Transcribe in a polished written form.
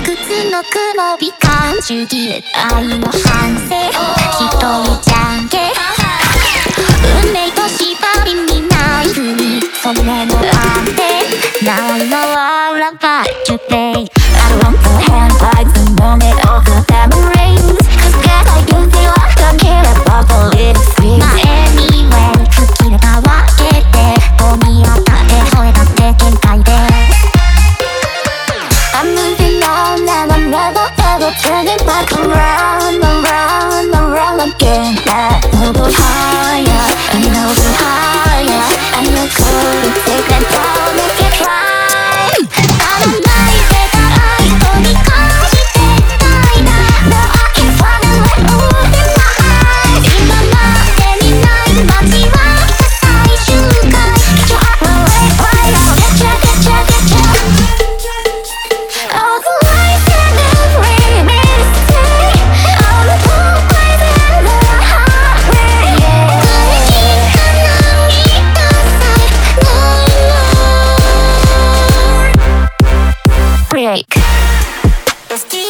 屈の雲美観主義愛の反省一人じゃんけ運命と縛りにない国それもあってないのはラバートゥペイ I don't want to hand like the moment of the tambourines Cause God I do feel I don't care about the little sweet まあ anyway 吹き出たわけでゴミ当たって吠えたって限界でI'm moving on and I'm never ever turning back around, around, around again. A little higher, a little higher, and you're gonna take that down if you try. あのない世界飛び越してたいな。No, I can't find a way out in my eyes. 今までにない街は最終回。Get your heart away right now. Get ya, get ya, get ya.ブレイク